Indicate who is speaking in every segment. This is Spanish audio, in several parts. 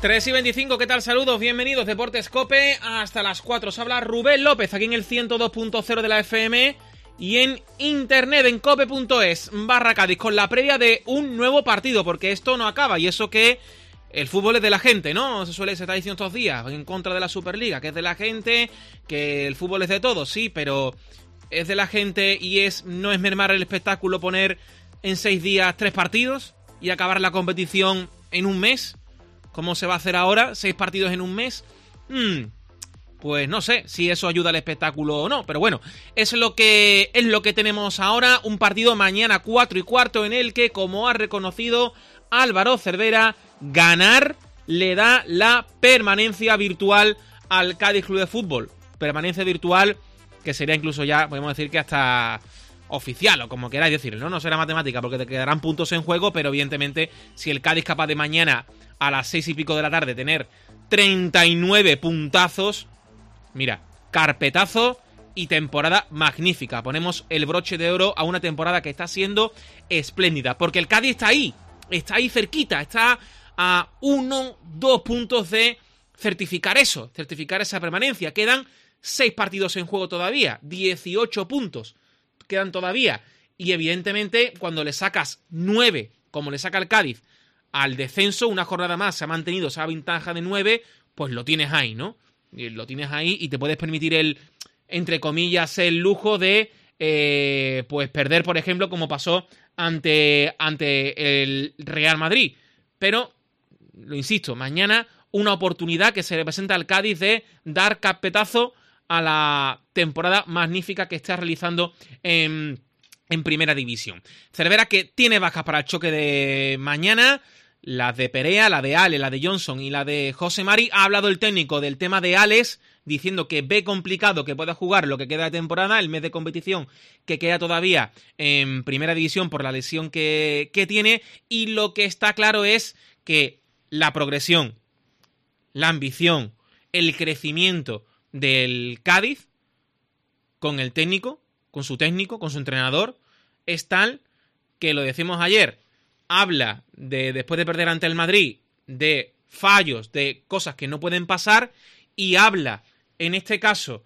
Speaker 1: 3:25, ¿qué tal? Saludos, bienvenidos, Deportes COPE, hasta las 4. Os habla Rubén López, aquí en el 102.0 de la FM y en internet, en cope.es/Cádiz, con la previa de un nuevo partido, porque esto no acaba, y eso que el fútbol es de la gente, ¿no? Se está diciendo estos días, en contra de la Superliga, que es de la gente, que el fútbol es de todos, sí, pero es de la gente y no es mermar el espectáculo poner en 6 días 3 partidos y acabar la competición en un mes. ¿Cómo se va a hacer ahora? 6 partidos en un mes. Pues no sé si eso ayuda al espectáculo o no. Pero bueno, es lo que tenemos ahora. Un partido mañana 4:15 en el que, como ha reconocido Álvaro Cervera, ganar le da la permanencia virtual al Cádiz Club de Fútbol. Permanencia virtual que sería incluso ya, podemos decir que hasta oficial, o como queráis decirlo, ¿no? No será matemática porque te quedarán puntos en juego, pero evidentemente si el Cádiz es capaz de mañana a las 6 y pico de la tarde tener 39 puntazos, mira, carpetazo y temporada magnífica. Ponemos el broche de oro a una temporada que está siendo espléndida, porque el Cádiz está ahí cerquita, está a 1-2 puntos de certificar esa permanencia. Quedan 6 partidos en juego todavía, 18 puntos quedan todavía, y evidentemente cuando le sacas 9, como le saca el Cádiz, al descenso, una jornada más se ha mantenido esa ventaja de 9, pues lo tienes ahí, ¿no? Y lo tienes ahí y te puedes permitir el, entre comillas, el lujo de pues perder, por ejemplo, como pasó ante el Real Madrid. Pero, lo insisto, mañana una oportunidad que se le presenta al Cádiz de dar carpetazo a la temporada magnífica que está realizando en Primera División. Cervera, que tiene bajas para el choque de mañana, las de Perea, la de Ale, la de Johnson y la de José Mari. Ha hablado el técnico del tema de Alex, diciendo que ve complicado que pueda jugar lo que queda de temporada, el mes de competición que queda todavía en Primera División por la lesión que tiene, y lo que está claro es que la progresión, la ambición, el crecimiento del Cádiz con el técnico, con su entrenador, es tal que, lo decimos ayer, habla de, después de perder ante el Madrid, de fallos, de cosas que no pueden pasar, y habla, en este caso,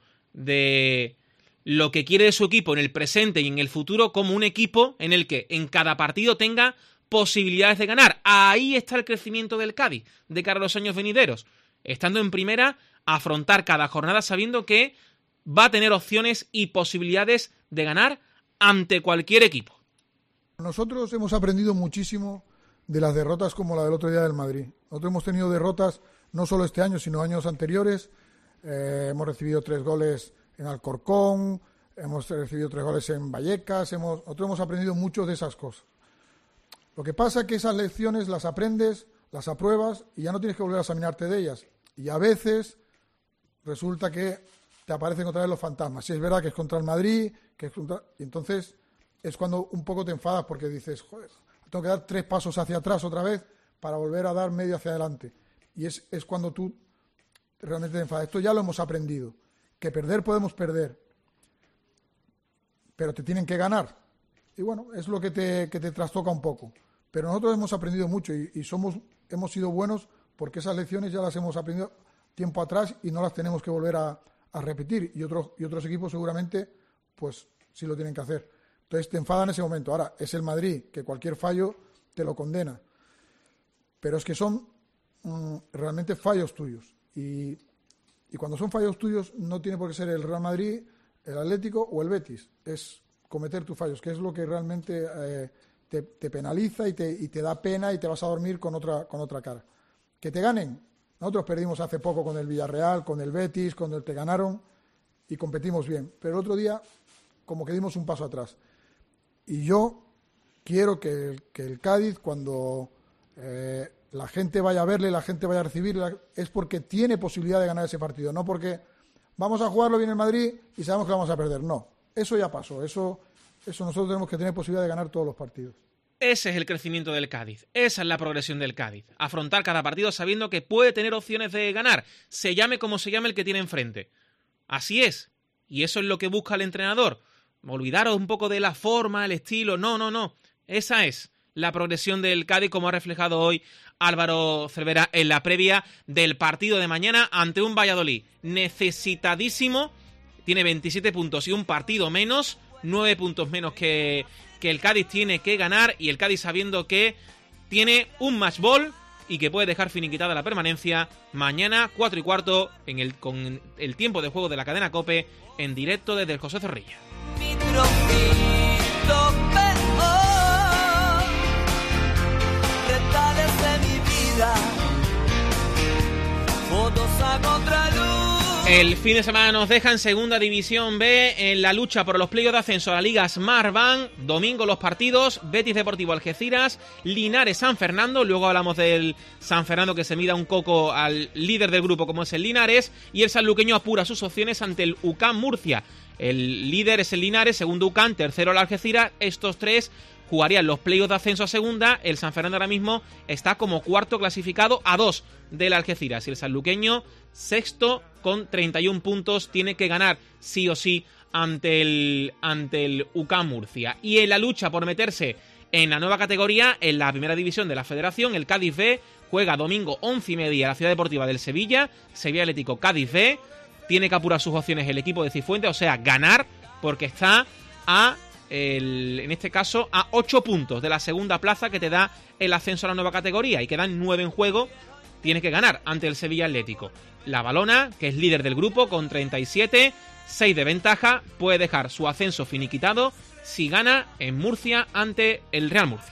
Speaker 1: de lo que quiere de su equipo en el presente y en el futuro, como un equipo en el que en cada partido tenga posibilidades de ganar. Ahí está el crecimiento del Cádiz de cara a los años venideros. Estando en primera, afrontar cada jornada sabiendo que va a tener opciones y posibilidades de ganar ante cualquier equipo.
Speaker 2: Nosotros hemos aprendido muchísimo de las derrotas como la del otro día del Madrid. Nosotros hemos tenido derrotas no solo este año, sino años anteriores. Hemos recibido 3 goles en Alcorcón, hemos recibido 3 goles en Vallecas. Nosotros hemos aprendido mucho de esas cosas. Lo que pasa es que esas lecciones las aprendes, las apruebas y ya no tienes que volver a examinarte de ellas. Y a veces resulta que te aparecen otra vez los fantasmas. Si es verdad que es contra el Madrid, y entonces es cuando un poco te enfadas porque dices, joder, tengo que dar 3 pasos hacia atrás otra vez para volver a dar medio hacia adelante. Y es cuando tú realmente te enfadas. Esto ya lo hemos aprendido, que perder podemos perder, pero te tienen que ganar. Y bueno, es lo que te trastoca un poco. Pero nosotros hemos aprendido mucho y hemos sido buenos porque esas lecciones ya las hemos aprendido tiempo atrás y no las tenemos que volver a repetir. Y otros equipos seguramente pues sí lo tienen que hacer. Entonces te enfada en ese momento. Ahora, es el Madrid, que cualquier fallo te lo condena. Pero es que son realmente fallos tuyos. Y cuando son fallos tuyos no tiene por qué ser el Real Madrid, el Atlético o el Betis. Es cometer tus fallos, que es lo que realmente te penaliza y te da pena y te vas a dormir con otra cara. Que te ganen. Nosotros perdimos hace poco con el Villarreal, con el Betis, cuando te ganaron y competimos bien. Pero el otro día como que dimos un paso atrás. Y yo quiero que el Cádiz, cuando la gente vaya a verle, la gente vaya a recibirle, es porque tiene posibilidad de ganar ese partido, no porque vamos a jugarlo bien en Madrid y sabemos que vamos a perder. No, eso ya pasó. Eso nosotros tenemos que tener posibilidad de ganar todos los partidos.
Speaker 1: Ese es el crecimiento del Cádiz, esa es la progresión del Cádiz. Afrontar cada partido sabiendo que puede tener opciones de ganar, se llame como se llame el que tiene enfrente. Así es, y eso es lo que busca el entrenador. Olvidaros un poco de la forma, el estilo, no. Esa es la progresión del Cádiz, como ha reflejado hoy Álvaro Cervera en la previa del partido de mañana ante un Valladolid necesitadísimo. Tiene 27 puntos y un partido menos, 9 puntos menos que el Cádiz tiene que ganar, y el Cádiz sabiendo que tiene un match ball y que puede dejar finiquitada la permanencia mañana 4:15 con el tiempo de juego de la cadena COPE en directo desde el José Zorrilla. El fin de semana nos deja en Segunda División B en la lucha por los playoffs de ascenso a la Liga Smartbank. Domingo los partidos: Betis Deportivo Algeciras, Linares San Fernando. Luego hablamos del San Fernando, que se mida un coco al líder del grupo como es el Linares, y el sanluqueño apura sus opciones ante el UCAM Murcia. El líder es el Linares, segundo UCAM, tercero el Algeciras. Estos tres jugarían los playoffs de ascenso a segunda. El San Fernando ahora mismo está como cuarto clasificado a 2 del Algeciras, y el sanluqueño sexto con 31 puntos. Tiene que ganar sí o sí ante el UCAM Murcia. Y en la lucha por meterse en la nueva categoría, en la primera división de la Federación, el Cádiz B juega domingo 11:30 en la Ciudad Deportiva del Sevilla Atlético Cádiz B. Tiene que apurar sus opciones el equipo de Cifuentes, o sea, ganar, porque está en este caso a 8 puntos de la segunda plaza que te da el ascenso a la nueva categoría, y quedan 9 en juego. Tiene que ganar ante el Sevilla Atlético. La Valona, que es líder del grupo con 37, 6 de ventaja, puede dejar su ascenso finiquitado si gana en Murcia ante el Real Murcia.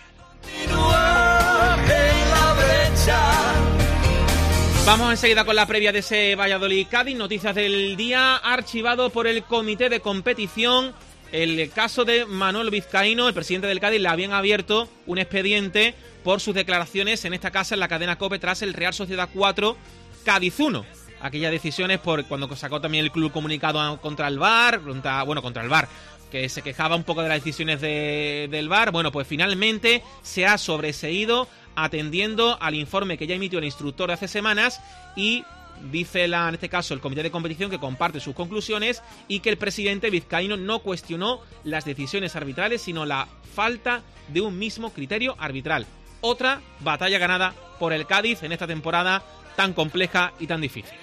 Speaker 1: Vamos enseguida con la previa de ese Valladolid-Cádiz. Noticias del día: archivado por el comité de competición el caso de Manuel Vizcaíno. El presidente del Cádiz le habían abierto un expediente por sus declaraciones en esta casa, en la cadena COPE, tras el Real Sociedad 4, Cádiz 1. Aquellas decisiones por cuando sacó también el club comunicado contra el VAR, contra el VAR, que se quejaba un poco de las decisiones del VAR. Bueno, pues finalmente se ha sobreseído atendiendo al informe que ya emitió el instructor hace semanas, y dice en este caso el comité de competición que comparte sus conclusiones y que el presidente Vizcaíno no cuestionó las decisiones arbitrales, sino la falta de un mismo criterio arbitral. Otra batalla ganada por el Cádiz en esta temporada tan compleja y tan difícil.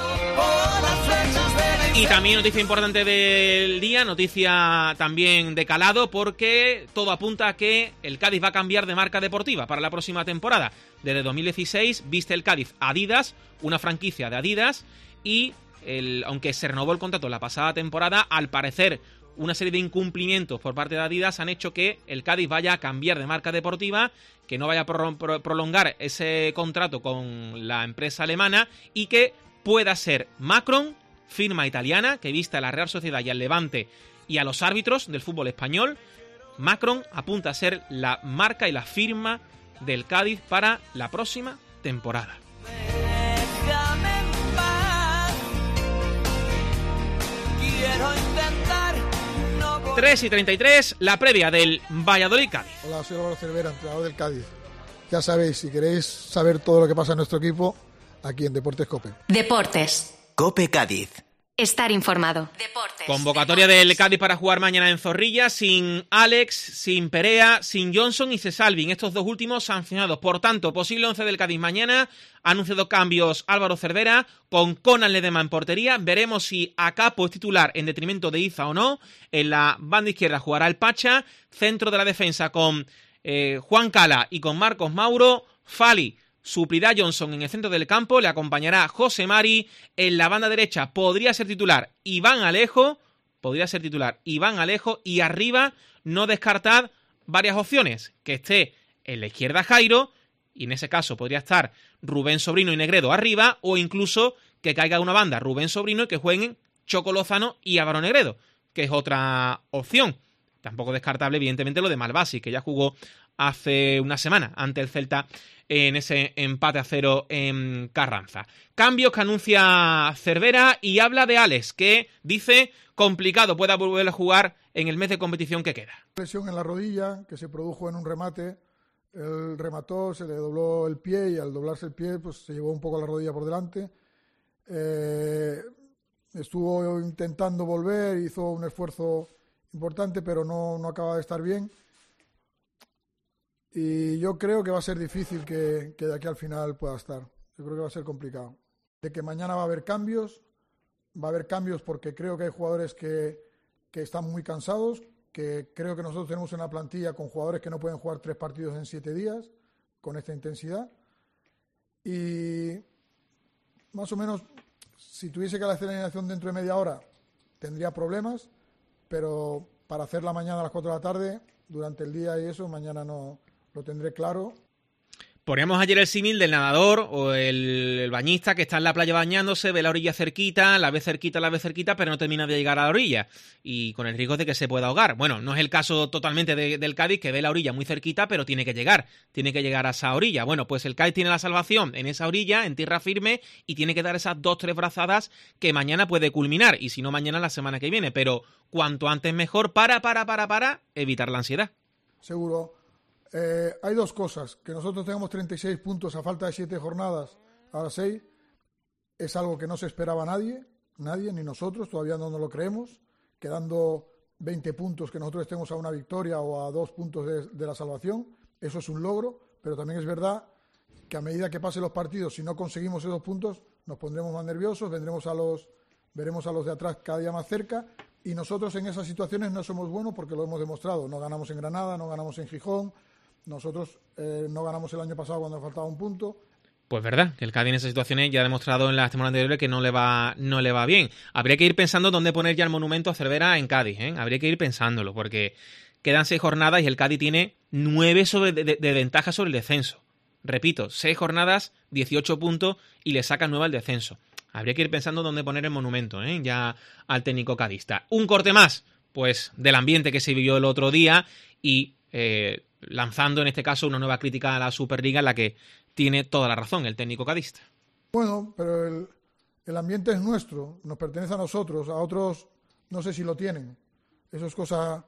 Speaker 1: Y también noticia importante del día, noticia también de calado, porque todo apunta a que el Cádiz va a cambiar de marca deportiva para la próxima temporada. Desde 2016 viste el Cádiz Adidas, una franquicia de Adidas, y aunque se renovó el contrato la pasada temporada, al parecer una serie de incumplimientos por parte de Adidas han hecho que el Cádiz vaya a cambiar de marca deportiva, que no vaya a prolongar ese contrato con la empresa alemana, y que pueda ser Macron, firma italiana que viste a la Real Sociedad y al Levante y a los árbitros del fútbol español. Macron apunta a ser la marca y la firma del Cádiz para la próxima temporada. 3:33, la previa del Valladolid-Cádiz.
Speaker 2: Hola, soy Álvaro Cervera, entrenador del Cádiz. Ya sabéis, si queréis saber todo lo que pasa en nuestro equipo, aquí en Deportes COPE.
Speaker 3: Deportes
Speaker 4: COPE Cádiz.
Speaker 3: Estar informado. Deportes.
Speaker 1: Convocatoria del Cádiz para jugar mañana en Zorrilla, sin Alex, sin Perea, sin Johnson y Cesalvin, estos dos últimos sancionados. Por tanto, posible 11 del Cádiz mañana. Ha anunciado cambios Álvaro Cervera, con Conan Ledema en portería. Veremos si Acapo es titular en detrimento de Iza o no. En la banda izquierda jugará el Pacha. Centro de la defensa con Juan Cala y con Marcos Mauro. Fali suplirá Johnson en el centro del campo, le acompañará José Mari. En la banda derecha podría ser titular Iván Alejo, y arriba no descartad varias opciones, que esté en la izquierda Jairo, y en ese caso podría estar Rubén Sobrino y Negredo arriba, o incluso que caiga una banda Rubén Sobrino y que jueguen Choco Lozano y Álvaro Negredo, que es otra opción. Tampoco descartable, evidentemente, lo de Malbasi, que ya jugó hace una semana ante el Celta en ese empate a 0 en Carranza. Cambios que anuncia Cervera, y habla de Alex, que dice complicado pueda volver a jugar en el mes de competición que queda.
Speaker 2: Lesión en la rodilla que se produjo en un remate. Él remató, se le dobló el pie, y al doblarse el pie pues se llevó un poco la rodilla por delante. Estuvo intentando volver, hizo un esfuerzo importante, pero no acaba de estar bien. Y yo creo que va a ser difícil que de aquí al final pueda estar. Yo creo que va a ser complicado. De que mañana va a haber cambios porque creo que hay jugadores que están muy cansados, que creo que nosotros tenemos una plantilla con jugadores que no pueden jugar 3 partidos en 7 días, con esta intensidad. Y más o menos, si tuviese que hacer la alineación dentro de media hora, tendría problemas, pero para hacerla mañana a las 4 de la tarde, durante el día y eso, mañana no lo tendré claro.
Speaker 1: Poníamos ayer el símil del nadador o el bañista que está en la playa bañándose, ve la orilla cerquita, la ve cerquita, pero no termina de llegar a la orilla y con el riesgo de que se pueda ahogar. Bueno, no es el caso totalmente del Cádiz, que ve la orilla muy cerquita, pero tiene que llegar a esa orilla. Bueno, pues el Cádiz tiene la salvación en esa orilla, en tierra firme, y tiene que dar esas 2-3 brazadas que mañana puede culminar, y si no mañana la semana que viene, pero cuanto antes mejor para evitar la ansiedad.
Speaker 2: Seguro. Hay 2 cosas. Que nosotros tengamos 36 puntos a falta de 7 jornadas, ahora 6, es algo que no se esperaba nadie, ni nosotros, todavía no nos lo creemos. Quedando 20 puntos, que nosotros estemos a una victoria o a 2 puntos de la salvación, eso es un logro, pero también es verdad que a medida que pasen los partidos, si no conseguimos esos puntos, nos pondremos más nerviosos, veremos a los de atrás cada día más cerca, y nosotros en esas situaciones no somos buenos porque lo hemos demostrado. No ganamos en Granada, no ganamos en Gijón. Nosotros no ganamos el año pasado cuando faltaba un punto.
Speaker 1: Pues verdad, que el Cádiz en esas situaciones ya ha demostrado en las temporadas anteriores que no le va bien. Habría que ir pensando dónde poner ya el monumento a Cervera en Cádiz, ¿eh? Habría que ir pensándolo, porque quedan 6 jornadas y el Cádiz tiene 9 de ventaja sobre el descenso. Repito, 6 jornadas, 18 puntos y le sacan 9 al descenso. Habría que ir pensando dónde poner el monumento, ¿eh? Ya al técnico cadista. Un corte más, pues, del ambiente que se vivió el otro día y lanzando en este caso una nueva crítica a la Superliga en la que tiene toda la razón el técnico cadista.
Speaker 2: Bueno, pero el ambiente es nuestro, nos pertenece a nosotros, a otros no sé si lo tienen. Eso es cosa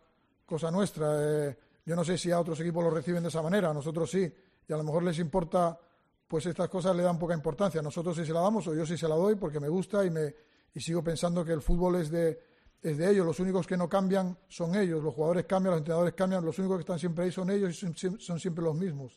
Speaker 2: nuestra. Yo no sé si a otros equipos lo reciben de esa manera, a nosotros sí, y a lo mejor les importa, pues estas cosas le dan poca importancia. A nosotros sí se la damos, o yo sí se la doy porque me gusta y sigo pensando que el fútbol es de ellos. Los únicos que no cambian son ellos. Los jugadores cambian, los entrenadores cambian, los únicos que están siempre ahí son ellos y son siempre los mismos.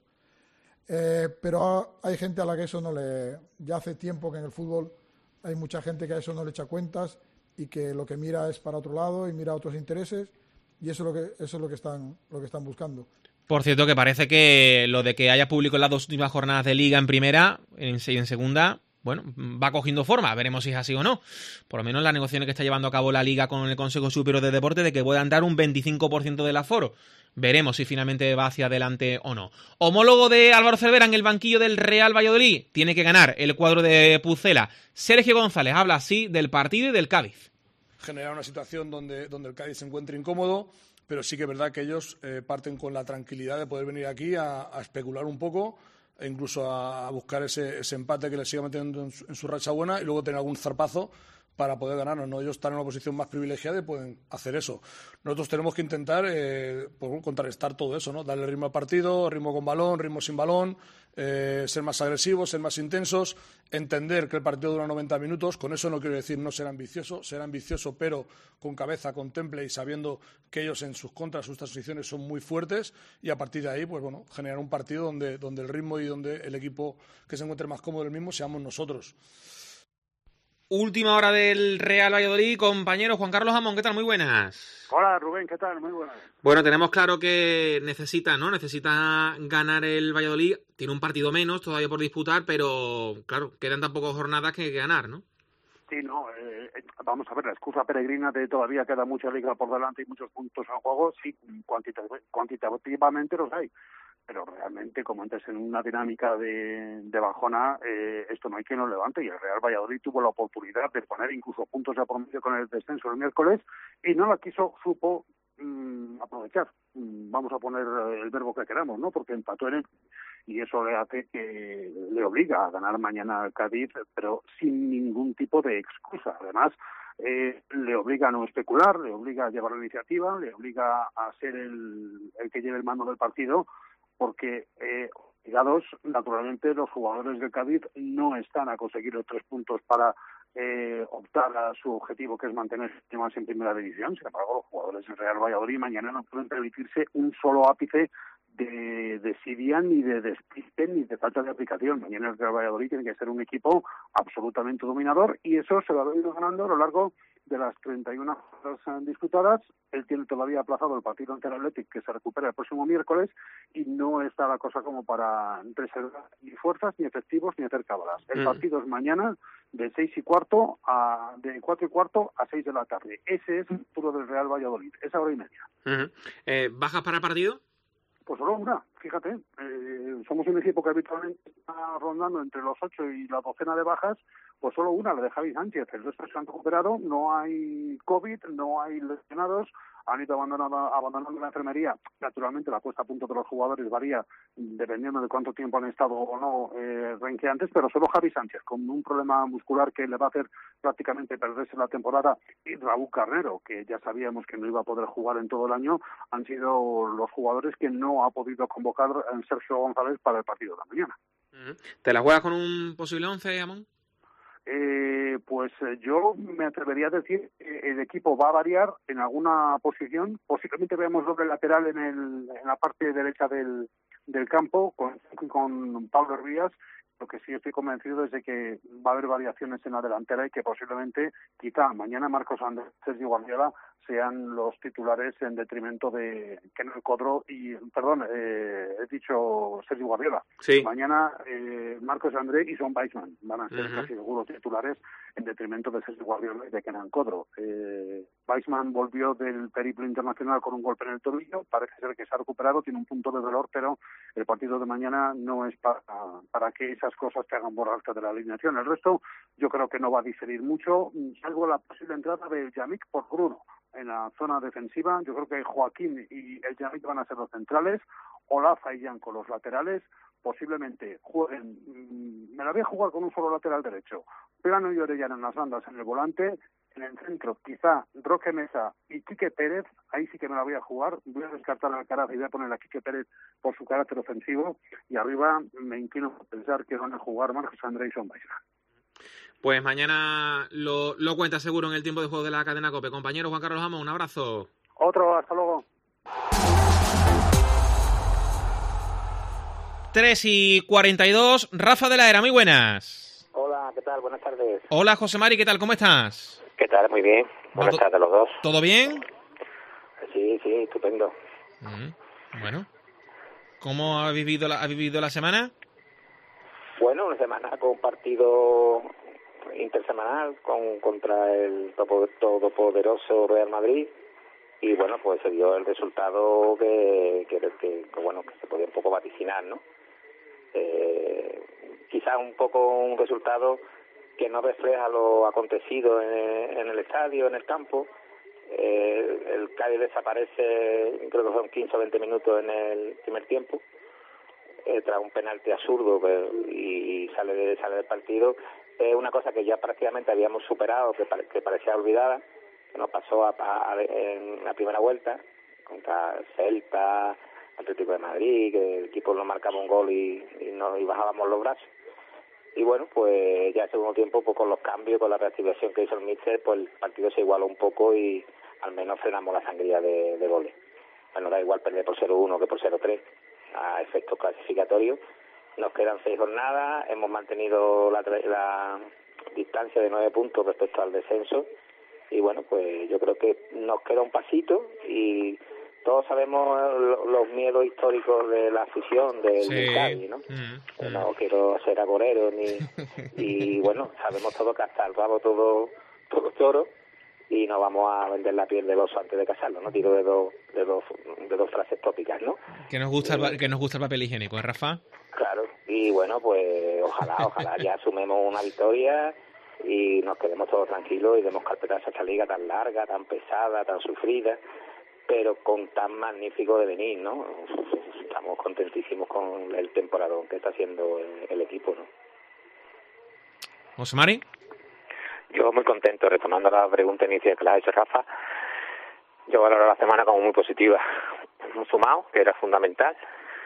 Speaker 2: Pero hay gente a la que eso no le... Ya hace tiempo que en el fútbol hay mucha gente que a eso no le echa cuentas y que lo que mira es para otro lado y mira otros intereses, y eso es lo que están buscando.
Speaker 1: Por cierto, que parece que lo de que haya público en las 2 últimas jornadas de Liga en primera y en segunda, bueno, va cogiendo forma. Veremos si es así o no. Por lo menos las negociaciones que está llevando a cabo la Liga con el Consejo Superior de Deportes de que puedan dar un 25% del aforo. Veremos si finalmente va hacia adelante o no. Homólogo de Álvaro Cervera en el banquillo del Real Valladolid. Tiene que ganar el cuadro de Pucela. Sergio González habla así del partido y del Cádiz.
Speaker 4: Generar una situación donde el Cádiz se encuentre incómodo, pero sí que es verdad que ellos parten con la tranquilidad de poder venir aquí a especular un poco e incluso a buscar ese empate que les siga metiendo en su racha buena y luego tener algún zarpazo para poder ganarnos, ¿no? Ellos están en una posición más privilegiada y pueden hacer eso. Nosotros tenemos que intentar contrarrestar todo eso, ¿no? Darle ritmo al partido, ritmo con balón, ritmo sin balón, ser más agresivos, ser más intensos, entender que el partido dura 90 minutos. Con eso no quiero decir no ser ambicioso, pero con cabeza, con temple y sabiendo que ellos en sus contras, sus transiciones son muy fuertes, y a partir de ahí, pues bueno, generar un partido donde el ritmo y donde el equipo que se encuentre más cómodo del mismo seamos nosotros.
Speaker 1: Última hora del Real Valladolid, compañero Juan Carlos Amón, ¿qué tal? Muy buenas.
Speaker 5: Hola Rubén, ¿qué tal? Muy buenas.
Speaker 1: Bueno, tenemos claro que necesita ganar el Valladolid, tiene un partido menos todavía por disputar, pero claro, quedan tan pocas jornadas que ganar, ¿no?
Speaker 5: Sí, no, vamos a ver, la excusa peregrina de todavía queda mucha liga por delante y muchos puntos en juego, sí, cuantitativamente los hay. Pero realmente, como entres en una dinámica de bajona, esto no hay quien lo levante, y el Real Valladolid tuvo la oportunidad de poner incluso puntos de promedio con el descenso el miércoles y no la supo aprovechar. Vamos a poner el verbo que queramos, ¿no? Porque empató en él y eso le hace que le obliga a ganar mañana al Cádiz, pero sin ningún tipo de excusa. Además, le obliga a no especular, le obliga a llevar la iniciativa, le obliga a ser el que lleve el mando del partido, porque obligados, naturalmente, los jugadores del Cádiz no están a conseguir los 3 puntos para optar a su objetivo, que es mantenerse más en primera división. Sin embargo, los jugadores del Real Valladolid mañana no pueden permitirse un solo ápice de desidia, ni de despiste, ni de falta de aplicación. Mañana el Real Valladolid tiene que ser un equipo absolutamente dominador, y eso se lo ha ido ganando a lo largo de las 31 horas disputadas. Él tiene todavía aplazado el partido ante el Athletic, que se recupera el próximo miércoles, y no está la cosa como para reservar ni fuerzas, ni efectivos, ni hacer cábalas. El partido es mañana de 4:15 a 6 de la tarde. Ese es el futuro del Real Valladolid, esa hora y media.
Speaker 1: ¿Bajas para el partido?
Speaker 5: Pues solo una, fíjate. Somos un equipo que habitualmente está rondando entre los 8 y la docena de bajas, pues solo una, la de Javi Sánchez. El resto se han recuperado, no hay COVID, no hay lesionados, han ido abandonando la enfermería. Naturalmente la puesta a punto de los jugadores varía dependiendo de cuánto tiempo han estado o no renqueantes, pero solo Javi Sánchez, con un problema muscular que le va a hacer prácticamente perderse la temporada, y Raúl Carnero, que ya sabíamos que no iba a poder jugar en todo el año, han sido los jugadores que no ha podido convocar Sergio González para el partido de la mañana.
Speaker 1: ¿Te la juegas con un posible 11, Amón?
Speaker 5: Pues yo me atrevería a decir que el equipo va a variar en alguna posición. Posiblemente veamos doble lateral en la parte derecha del campo con Pablo Hervías. Lo que sí estoy convencido es de que va a haber variaciones en la delantera, y que posiblemente, quizá mañana, Marcos Andrés y Sergi Guardiola sean los titulares en detrimento de Kenan Codro he dicho Sergi Guardiola.
Speaker 1: Sí.
Speaker 5: Mañana Marcos Andrés y Son Weissman van a ser casi seguros titulares en detrimento de Sergi Guardiola y de Kenan Codro. Weissman volvió del periplo internacional con un golpe en el tobillo, parece ser que se ha recuperado, tiene un punto de dolor, pero el partido de mañana no es para que esas cosas te hagan borrarte de la alineación. El resto yo creo que no va a diferir mucho, salvo la posible entrada de Yamik por Bruno en la zona defensiva. Yo creo que Joaquín y el Yamik van a ser los centrales, Olaza y Yanco los laterales. Posiblemente jueguen, me la voy a jugar con un solo lateral derecho, Plano y Orellana en las bandas en el volante. En el centro, quizá Roque Mesa y Quique Pérez, ahí sí que me la voy a jugar. Voy a descartar a Alcaraz y voy a poner a Quique Pérez por su carácter ofensivo. Y arriba me inclino a pensar que van a jugar Marcos Andrés y Son Weissman.
Speaker 1: Pues mañana lo cuenta seguro en el tiempo de juego de la cadena COPE. Compañero Juan Carlos Amón, un abrazo.
Speaker 5: Otro, hasta luego.
Speaker 1: 3:42, Rafa de la Era, muy buenas.
Speaker 6: Hola, ¿qué tal? Buenas tardes.
Speaker 1: Hola, José Mari, ¿qué tal? ¿Cómo estás?
Speaker 6: ¿Qué tal? Muy bien. Buenas tardes a los dos.
Speaker 1: ¿Todo bien?
Speaker 6: Sí, estupendo.
Speaker 1: Bueno, ¿cómo ha vivido la semana?
Speaker 6: Bueno, una semana con partido intersemanal contra el todopoderoso Real Madrid, y bueno, pues se dio el resultado que se podía un poco vaticinar, ¿no? Quizás un poco un resultado que no refleja lo acontecido en el estadio, en el campo. El Cádiz desaparece, creo que son 15 o 20 minutos en el primer tiempo, tras un penalti absurdo, y sale del partido. Es una cosa que ya prácticamente habíamos superado, que parecía olvidada, que nos pasó en la primera vuelta contra Celta, Atlético de Madrid, que el equipo nos marcaba un gol y bajábamos los brazos. Y bueno, pues ya en segundo tiempo, pues con los cambios, con la reactivación que hizo el míster, pues el partido se igualó un poco y al menos frenamos la sangría de goles. Bueno, da igual perder por 0-1 que por 0-3 a efectos clasificatorios. Nos quedan 6 jornadas, hemos mantenido la distancia de 9 puntos respecto al descenso, y bueno, pues yo creo que nos queda un pasito, y todos sabemos los miedos históricos de la afición del Cádiz, ¿no? No quiero ser agorero y bueno, sabemos todos que hasta el rabo todo toro, y no vamos a vender la piel del oso antes de casarlo, ¿no? Tiro de dos frases tópicas, ¿no?
Speaker 1: Que nos gusta el papel higiénico, ¿eh, Rafa?
Speaker 6: Claro, y bueno, pues ojalá ya sumemos una victoria y nos quedemos todos tranquilos y demos carpeta a esta liga tan larga, tan pesada, tan sufrida, pero con tan magnífico devenir, ¿no? Estamos contentísimos con el temporadón que está haciendo el equipo, ¿no?
Speaker 1: ¿José Mari?
Speaker 6: Yo muy contento, retomando la pregunta inicial que la ha hecho Rafa. Yo valoro la semana como muy positiva. Hemos sumado, que era fundamental,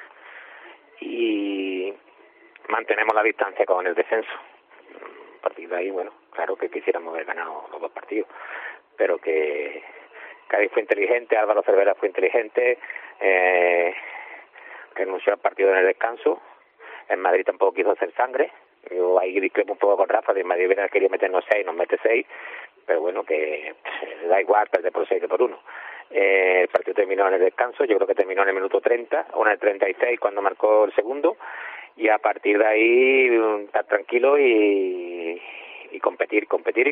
Speaker 6: y mantenemos la distancia con el descenso. A partir de ahí, bueno, claro que quisiéramos haber ganado los 2 partidos, pero que Cádiz fue inteligente, Álvaro Cervera fue inteligente, renunció al partido en el descanso. En Madrid tampoco quiso hacer sangre. Yo ahí discrepo un poco con Rafa, de Madrid hubiera querido meternos 6, nos mete 6, pero bueno, que da igual, perder por 6 que por 1. El partido terminó en el descanso, yo creo que terminó en el minuto 30, o en el 36 cuando marcó el segundo, y a partir de ahí estar tranquilo y competir.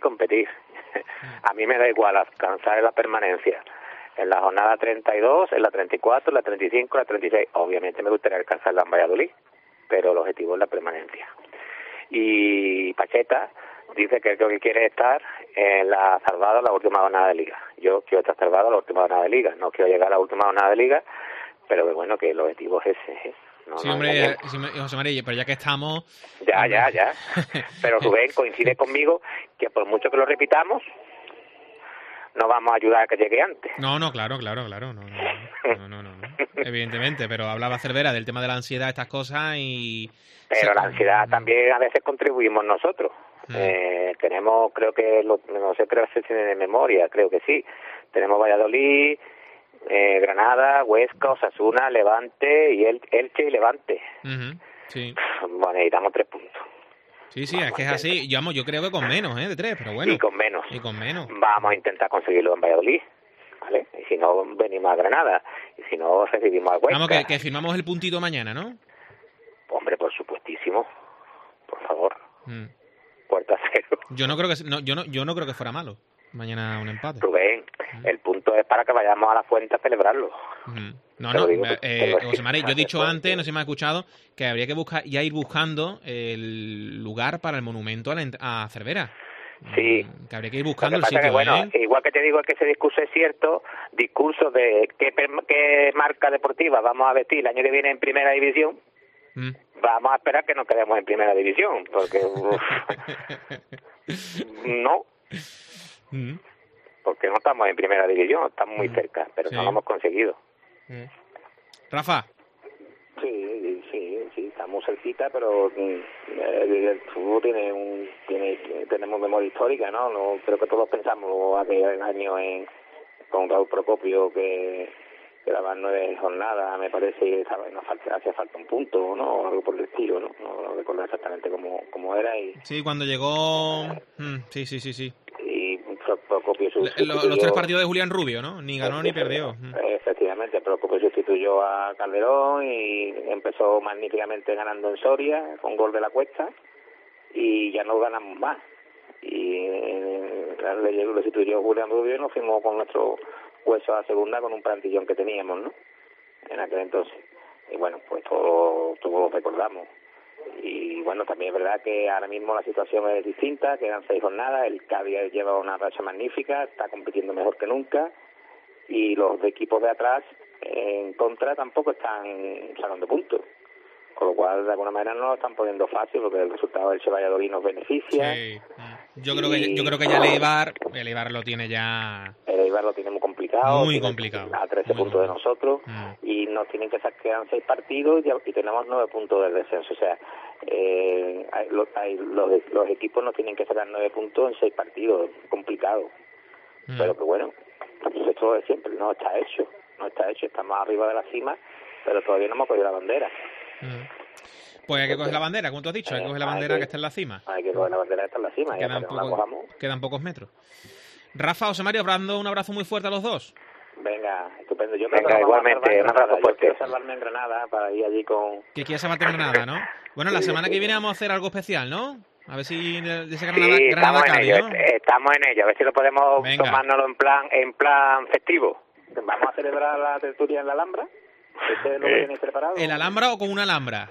Speaker 6: A mí me da igual alcanzar la permanencia en la jornada 32, en la 34, en la 35, en la 36. Obviamente me gustaría alcanzarla en Valladolid, pero el objetivo es la permanencia. Y Pacheta dice que lo que quiere es estar en la salvada, la última jornada de Liga. Yo quiero estar salvado en la última jornada de Liga, no quiero llegar a la última jornada de Liga, pero que bueno, que el objetivo es ese. No,
Speaker 1: sí, hombre, José María, pero ya que estamos...
Speaker 6: Ya. Pero Rubén coincide conmigo que por mucho que lo repitamos, no vamos a ayudar a que llegue antes.
Speaker 1: No, claro. No. Evidentemente, pero hablaba Cervera del tema de la ansiedad, estas cosas y...
Speaker 6: Pero la ansiedad también a veces contribuimos nosotros. Tenemos, creo que, no sé, creo que tiene de memoria, creo que sí. Tenemos Valladolid, Granada, Huesca, Osasuna, Levante y Elche y Levante.
Speaker 1: Sí.
Speaker 6: Bueno, necesitamos 3 puntos.
Speaker 1: Sí, es que es así. Yo creo que con menos, de 3, pero bueno.
Speaker 6: Y con menos.
Speaker 1: Vamos
Speaker 6: a intentar conseguirlo en Valladolid, ¿vale? Y si no, venimos a Granada. Y si no, recibimos a Huesca.
Speaker 1: Vamos, que firmamos el puntito mañana, ¿no?
Speaker 6: Hombre, por supuestísimo. Por favor. Puerta a 0.
Speaker 1: Yo no creo que fuera malo mañana un empate.
Speaker 6: Rubén, el punto es para que vayamos a la fuente a celebrarlo.
Speaker 1: José María, yo he dicho antes, no sé si me ha escuchado, que habría que ir buscando el lugar para el monumento a Cervera.
Speaker 6: Sí.
Speaker 1: Que habría que ir buscando el sitio.
Speaker 6: Que, bueno, igual que te digo que ese discurso es cierto, discurso de qué marca deportiva vamos a vestir el año que viene en Primera División. Vamos a esperar que nos quedemos en Primera División, porque no, porque no estamos en Primera División, estamos muy cerca, pero no lo hemos conseguido.
Speaker 1: Rafa.
Speaker 6: Sí, estamos cerquita, pero el fútbol tenemos memoria histórica, ¿no? Creo que todos pensamos aquel año con Raúl Procopio que quedaban 9 jornadas, me parece que hacía falta un punto, ¿no? O algo por el estilo, ¿no? No recuerdo exactamente cómo era.
Speaker 1: Sí, cuando llegó... Sí.
Speaker 6: Y Procopio
Speaker 1: los 3 partidos de Julián Rubio, ¿no? Ni ganó ni perdió.
Speaker 6: Efectivamente, Procopio sustituyó a Calderón y empezó magníficamente ganando en Soria, con gol de la Cuesta, y ya no ganamos más. Y lo sustituyó Julián Rubio y nos fuimos con nuestro hueso a segunda con un plantillón que teníamos, ¿no? En aquel entonces. Y bueno, pues todo lo recordamos. Y bueno, también es verdad que ahora mismo la situación es distinta, quedan 6 jornadas, el Cádiz lleva una racha magnífica, está compitiendo mejor que nunca, y los equipos de atrás en contra tampoco están sacando puntos. Con lo cual, de alguna manera, no lo están poniendo fácil porque el resultado del Valladolid nos beneficia.
Speaker 1: Sí. Yo creo que ya el Eibar lo tiene ya...
Speaker 6: El Eibar lo tiene muy complicado.
Speaker 1: Muy complicado.
Speaker 6: A 13 puntos de nosotros. Y nos tienen que sacar 6 partidos y tenemos 9 puntos del descenso. O sea, los equipos nos tienen que sacar 9 puntos en 6 partidos. Complicado. Pero que bueno, esto es siempre. No está hecho. Estamos arriba de la cima, pero todavía no hemos cogido la bandera.
Speaker 1: Pues hay que coger la bandera, como tú has dicho, hay que coger la bandera que está en la cima.
Speaker 6: Hay que coger la bandera que está en la cima.
Speaker 1: Quedan pocos metros. Rafa, José Mario, dando un abrazo muy fuerte a los dos.
Speaker 6: Venga, estupendo. Yo creo igualmente, un abrazo fuerte. Quiero salvarme en Granada para ir allí con...
Speaker 1: Que quieres salvarte en Granada, ¿no? Bueno, la semana que viene vamos a hacer algo especial, ¿no? A ver si de ese
Speaker 6: Granada cabe, ¿no? Estamos en ello, a ver si lo podemos tomárnoslo en plan festivo. Vamos a celebrar la tertulia en la Alhambra. ¿Ustedes lo tenéis preparado?
Speaker 1: ¿En la Alhambra o con una Alhambra?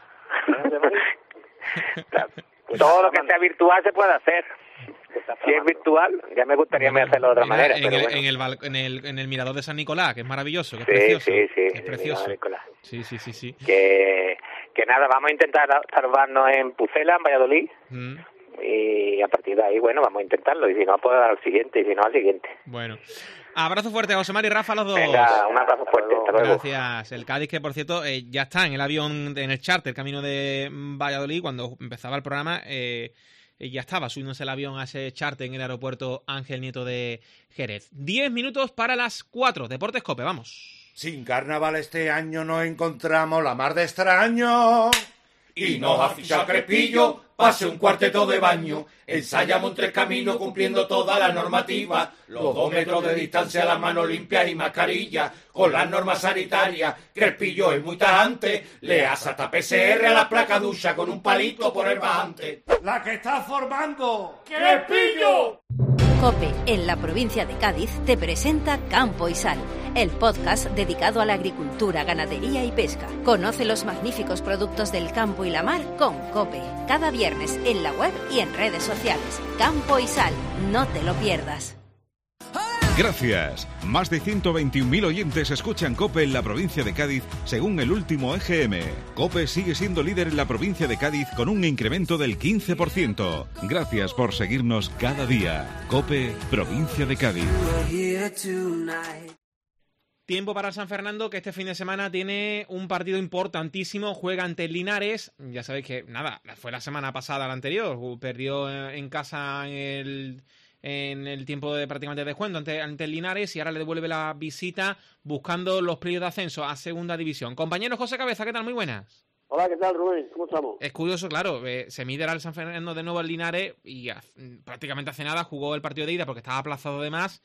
Speaker 6: Todo lo que sea virtual se puede hacer. Si es virtual, ya me gustaría hacerlo de otra manera.
Speaker 1: En el mirador de San Nicolás, que es maravilloso, que es precioso.
Speaker 6: Sí.
Speaker 1: Es precioso. Sí.
Speaker 6: Que nada, vamos a intentar salvarnos en Pucela, en Valladolid. Y a partir de ahí, bueno, vamos a intentarlo. Y si no, pues al siguiente. Y si no, al siguiente.
Speaker 1: Bueno. Abrazo fuerte a José Mario y Rafa, los dos.
Speaker 6: Venga, un abrazo fuerte. Hasta luego.
Speaker 1: Gracias. El Cádiz, que por cierto, ya está en el avión, en el charter, camino de Valladolid, cuando empezaba el programa, ya estaba subiéndose el avión a ese charter en el aeropuerto Ángel Nieto de Jerez. 10 minutos para las 4. Deportes Cope, vamos.
Speaker 7: Sin carnaval este año nos encontramos la mar de extraño. Y nos ha fichado Crespillo, pase un cuarteto de baño. Ensayamos 3 caminos cumpliendo todas las normativas. Los 2 metros de distancia, las manos limpias y mascarilla. Con las normas sanitarias, Crespillo es muy tajante. Le hace hasta PCR a la placa ducha con un palito por el bajante. ¡La que está formando! ¡Crespillo!
Speaker 8: COPE, en la provincia de Cádiz, te presenta Campo y Sal, el podcast dedicado a la agricultura, ganadería y pesca. Conoce los magníficos productos del campo y la mar con COPE. Cada viernes en la web y en redes sociales. Campo y Sal, no te lo pierdas.
Speaker 9: Gracias. Más de 121.000 oyentes escuchan COPE en la provincia de Cádiz, según el último EGM. COPE sigue siendo líder en la provincia de Cádiz con un incremento del 15%. Gracias por seguirnos cada día. COPE, provincia de Cádiz.
Speaker 1: Tiempo para San Fernando, que este fin de semana tiene un partido importantísimo. Juega ante el Linares. Ya sabéis que, fue la semana pasada la anterior. Perdió en casa en el tiempo de prácticamente descuento ante el Linares, y ahora le devuelve la visita buscando los playoffs de ascenso a segunda división. Compañero José Cabeza, ¿qué tal? Muy buenas.
Speaker 10: Hola, ¿qué tal, Rubén? ¿Cómo estamos?
Speaker 1: Es curioso, claro, se mide al San Fernando de nuevo al Linares y prácticamente hace nada jugó el partido de ida porque estaba aplazado de más,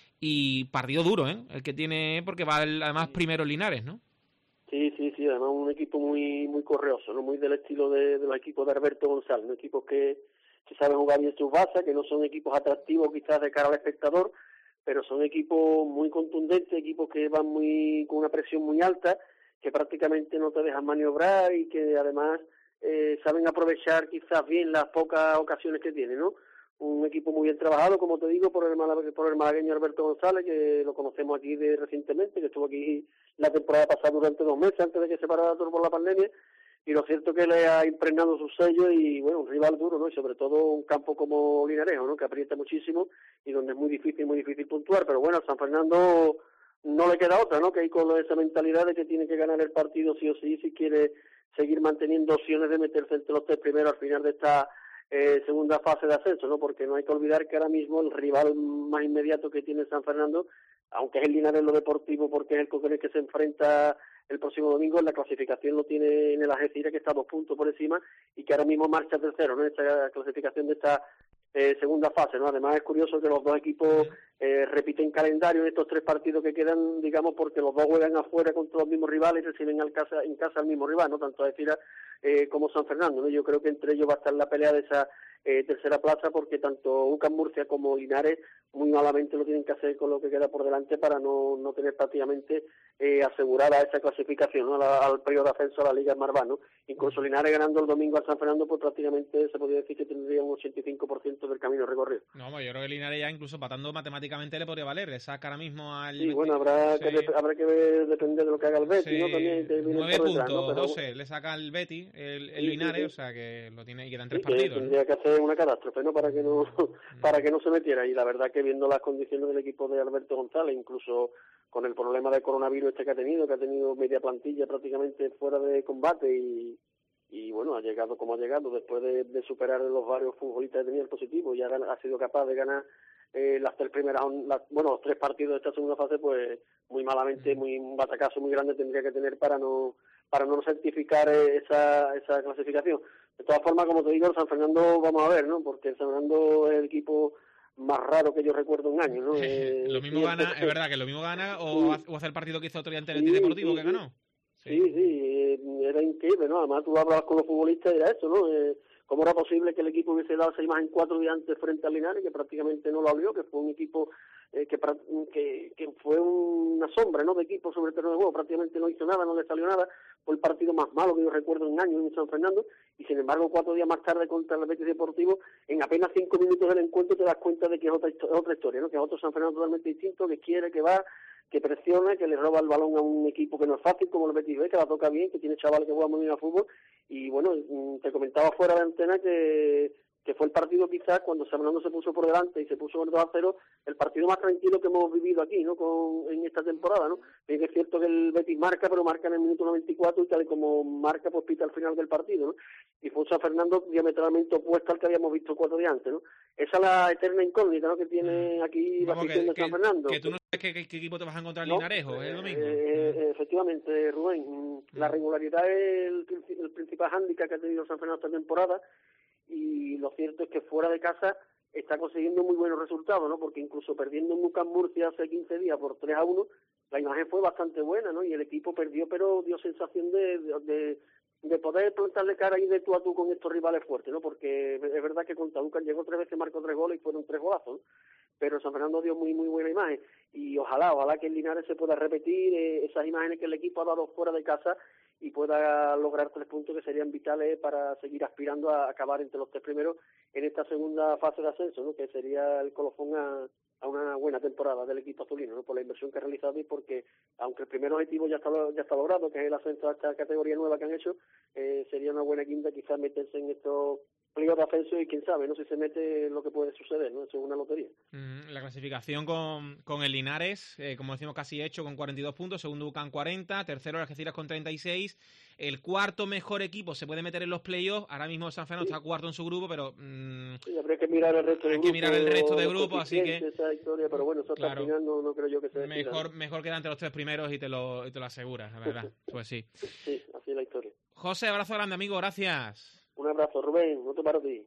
Speaker 1: y partido duro, el que tiene, porque va además primero el Linares, ¿no?
Speaker 10: Sí, además un equipo muy muy correoso, ¿no? Muy del estilo de los equipos de Alberto González, ¿no? Equipos que saben jugar bien sus bases, que no son equipos atractivos quizás de cara al espectador, pero son equipos muy contundentes, equipos que van con una presión muy alta, que prácticamente no te dejan maniobrar y que además saben aprovechar quizás bien las pocas ocasiones que tienen, ¿no? Un equipo muy bien trabajado, como te digo, por el malagueño Alberto González, que lo conocemos aquí recientemente, que estuvo aquí la temporada pasada durante 2 meses antes de que se parara todo por la pandemia. Y lo cierto que le ha impregnado su sello y, bueno, un rival duro, ¿no? Y sobre todo un campo como Linarejo, ¿no? Que aprieta muchísimo y donde es muy difícil puntuar. Pero bueno, a San Fernando no le queda otra, ¿no? Que hay con esa mentalidad de que tiene que ganar el partido sí o sí si quiere seguir manteniendo opciones de meterse entre los 3 primeros al final de esta segunda fase de ascenso, ¿no? Porque no hay que olvidar que ahora mismo el rival más inmediato que tiene San Fernando, aunque es el Linares en lo deportivo porque es el con el que se enfrenta el próximo domingo, en la clasificación lo tiene en el Algeciras, que está 2 puntos por encima y que ahora mismo marcha tercero, ¿no? En esta clasificación de esta segunda fase, ¿no? Además es curioso que los dos equipos repiten calendario en estos 3 partidos que quedan, digamos, porque los dos juegan afuera contra los mismos rivales y reciben en casa al mismo rival, ¿no? Tanto Algeciras como San Fernando, ¿no? Yo creo que entre ellos va a estar la pelea de esa tercera plaza, porque tanto UCAM Murcia como Linares muy malamente lo tienen que hacer con lo que queda por delante para no tener prácticamente asegurada esa clasificación, ¿no? al periodo de ascenso a la Liga Marván, ¿no? Incluso Linares ganando el domingo a San Fernando, pues prácticamente se podría decir que tendría un 85% del camino recorrido.
Speaker 1: No, yo creo que Linares ya incluso patando matemáticamente le podría valer, le saca ahora mismo al...
Speaker 10: Sí, bueno, habrá que ver, depender de lo que haga el Betis, ¿no? También
Speaker 1: 9 puntos,
Speaker 10: detrás, ¿no? Pero,
Speaker 1: José, le saca al Betis el Linares, o sea que lo tiene y quedan 3 partidos.
Speaker 10: Tendría que hacer una catástrofe, ¿no? Para que no se metiera, y la verdad que viendo las condiciones del equipo de Alberto González, incluso con el problema de coronavirus que ha tenido media plantilla prácticamente fuera de combate y bueno, ha llegado como ha llegado después de superar los varios futbolistas que tenían positivos, y ahora ha sido capaz de ganar los 3 partidos de esta segunda fase, pues muy malamente, un batacazo muy grande tendría que tener para no certificar esa clasificación. De todas formas, como te digo, el San Fernando vamos a ver, ¿no? Porque el San Fernando es el equipo más raro que yo recuerdo en años, ¿no?
Speaker 1: Lo mismo gana, es verdad que lo mismo gana o hace el partido que hizo otro día ante el Deportivo que ganó.
Speaker 10: Sí, era increíble, ¿no? Además tú hablabas con los futbolistas y era eso, ¿no? ¿Cómo era posible que el equipo hubiese dado esa imagen 4 días antes frente al Linares, que prácticamente no lo abrió, que fue un equipo que fue una sombra, ¿no? De equipo sobre el terreno de juego, prácticamente no hizo nada, no le salió nada, fue el partido más malo que yo recuerdo en años en San Fernando, y sin embargo 4 días más tarde contra el Betis Deportivo, en apenas 5 minutos del encuentro te das cuenta de que es otra historia, ¿no? Que es otro San Fernando totalmente distinto, que quiere, que va, que presiona, que le roba el balón a un equipo que no es fácil como el Betis B, que la toca bien, que tiene chaval que juega muy bien al fútbol. Y bueno, te comentaba fuera de antena que que fue el partido quizás cuando San Fernando se puso por delante y se puso el 2-0, el partido más tranquilo que hemos vivido aquí, ¿no? En esta temporada, ¿no? Es cierto que el Betis marca, pero marca en el minuto 94 y tal y como marca, pues pita al final del partido, ¿no? Y fue un San Fernando diametralmente opuesto al que habíamos visto 4 días antes, ¿no? Esa es la eterna incógnita, ¿no? Que tiene aquí la afición de San Fernando.
Speaker 1: Que tú no sabes qué equipo te vas a encontrar en Linarejo, ¿es lo mismo?
Speaker 10: Efectivamente, Rubén, la regularidad es el principal hándicap que ha tenido San Fernando esta temporada, y lo cierto es que fuera de casa está consiguiendo muy buenos resultados, ¿no? Porque incluso perdiendo en Nucam Murcia hace 15 días por 3-1, la imagen fue bastante buena, ¿no? Y el equipo perdió, pero dio sensación de poder plantarle cara y de tú a tú con estos rivales fuertes, ¿no? Porque es verdad que con Talucan llegó 3 veces, marcó 3 goles y fueron 3 golazos, ¿no? Pero San Fernando dio muy buena imagen, y ojalá que en Linares se pueda repetir esas imágenes que el equipo ha dado fuera de casa y pueda lograr 3 puntos que serían vitales para seguir aspirando a acabar entre los 3 primeros en esta segunda fase de ascenso, ¿no? Que sería el colofón a una buena temporada del equipo azulino, ¿no? Por la inversión que ha realizado y porque, aunque el primer objetivo ya está logrado, que es el ascenso a esta categoría nueva que han hecho, sería una buena quinta quizás meterse en estos pliegos de ascenso, y quién sabe, ¿no? Si se mete lo que puede suceder, ¿no? Eso es una lotería.
Speaker 1: La clasificación con el Linares, como decimos, casi hecho, con 42 puntos, segundo UCAM 40, tercero Algeciras con 36, el cuarto mejor equipo se puede meter en los playoffs. Ahora mismo San Fernando está cuarto en su grupo, pero
Speaker 10: sí, habría que mirar el resto de grupos.
Speaker 1: Hay que mirar el resto de grupos, así que
Speaker 10: esa historia, pero bueno, eso
Speaker 1: claro,
Speaker 10: hasta el final no creo yo que sea
Speaker 1: mejor quedar entre los 3 primeros y te lo aseguras, la verdad. Pues sí.
Speaker 10: Sí, así es la historia.
Speaker 1: José, abrazo grande, amigo, gracias.
Speaker 10: Un abrazo, Rubén, otro para ti.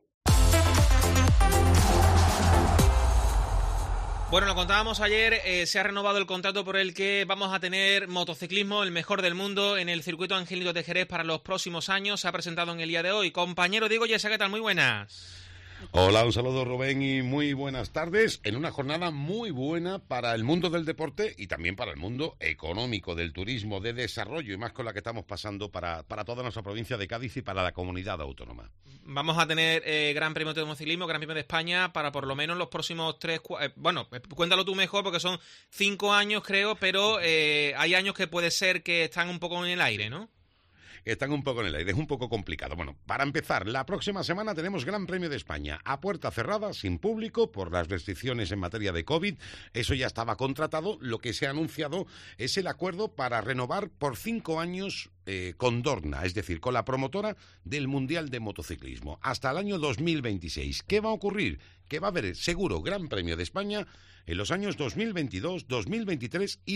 Speaker 1: Bueno, lo contábamos ayer, se ha renovado el contrato por el que vamos a tener motociclismo, el mejor del mundo, en el circuito Ángel Nieto de Jerez para los próximos años. Se ha presentado en el día de hoy. Compañero Diego Yesa, ¿qué tal? Muy buenas.
Speaker 11: Hola, un saludo, Rubén, y muy buenas tardes en una jornada muy buena para el mundo del deporte y también para el mundo económico, del turismo, de desarrollo, y más con la que estamos pasando para toda nuestra provincia de Cádiz y para la comunidad autónoma.
Speaker 1: Vamos a tener Gran Premio de Motociclismo, Gran Premio de España, para por lo menos los próximos 3... bueno, cuéntalo tú mejor, porque son 5 años, creo, pero hay años que puede ser que están un poco en el aire, ¿no?
Speaker 11: Están un poco en el aire, es un poco complicado. Bueno, para empezar, la próxima semana tenemos Gran Premio de España a puerta cerrada, sin público, por las restricciones en materia de COVID. Eso ya estaba contratado. Lo que se ha anunciado es el acuerdo para renovar por 5 años con Dorna, es decir, con la promotora del Mundial de Motociclismo, hasta el año 2026. ¿Qué va a ocurrir? Que va a haber seguro Gran Premio de España en los años 2022, 2023 y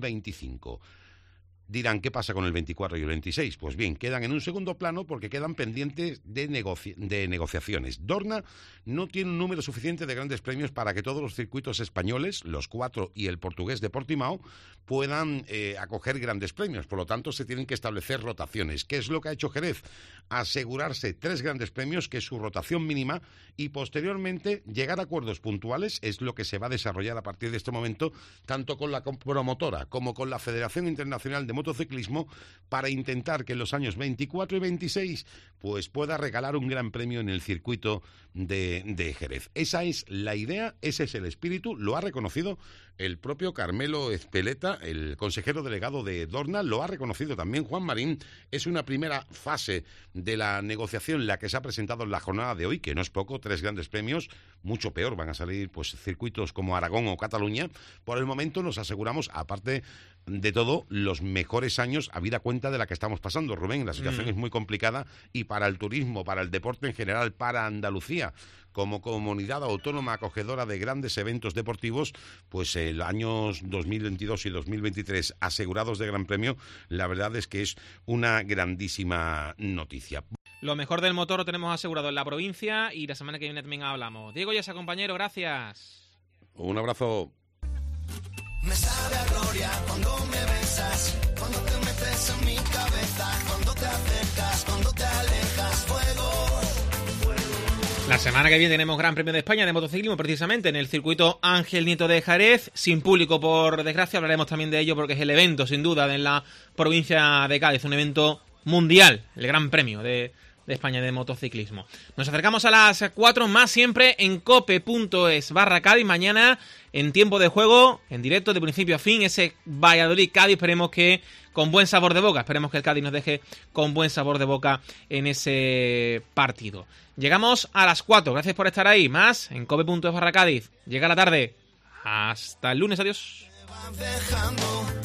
Speaker 11: 2025. Dirán, ¿qué pasa con el 24 y el 26? Pues bien, quedan en un segundo plano porque quedan pendientes de negociaciones. Dorna no tiene un número suficiente de grandes premios para que todos los circuitos españoles, los 4 y el portugués de Portimao, puedan acoger grandes premios. Por lo tanto, se tienen que establecer rotaciones. ¿Qué es lo que ha hecho Jerez? Asegurarse 3 grandes premios, que es su rotación mínima, y posteriormente llegar a acuerdos puntuales. Es lo que se va a desarrollar a partir de este momento, tanto con la promotora como con la Federación Internacional de Motociclismo, para intentar que en los años 24 y 26 pues pueda regalar un gran premio en el circuito de Jerez. Esa es la idea, ese es el espíritu, lo ha reconocido el propio Carmelo Ezpeleta, el consejero delegado de Dorna, lo ha reconocido también Juan Marín. Es una primera fase de la negociación la que se ha presentado en la jornada de hoy, que no es poco, 3 grandes premios, mucho peor van a salir pues circuitos como Aragón o Cataluña. Por el momento nos aseguramos, aparte de todo, los mejores años, habida cuenta de la que estamos pasando, Rubén. La situación es muy complicada, y para el turismo, para el deporte en general, para Andalucía como comunidad autónoma acogedora de grandes eventos deportivos, pues el años 2022 y 2023 asegurados de Gran Premio, la verdad es que es una grandísima noticia.
Speaker 1: Lo mejor del motor lo tenemos asegurado en la provincia, y la semana que viene también hablamos. Diego Yesa, compañero, gracias.
Speaker 11: Un abrazo.
Speaker 12: Me sabe a gloria cuando me besas, cuando te metes en mi cabeza, cuando te acercas, cuando te alejas, fuego.
Speaker 1: La semana que viene tenemos Gran Premio de España de motociclismo, precisamente en el circuito Ángel Nieto de Jerez, sin público por desgracia. Hablaremos también de ello porque es el evento, sin duda, de la provincia de Cádiz, un evento mundial, el Gran Premio de de España de motociclismo. Nos acercamos a las 4, más siempre en cope.es/Cádiz. Mañana en tiempo de juego, en directo de principio a fin, ese Valladolid-Cádiz. Esperemos que con buen sabor de boca. Esperemos que el Cádiz nos deje con buen sabor de boca en ese partido. Llegamos a las 4. Gracias por estar ahí. Más en cope.es/Cádiz. Llega la tarde. Hasta el lunes. Adiós.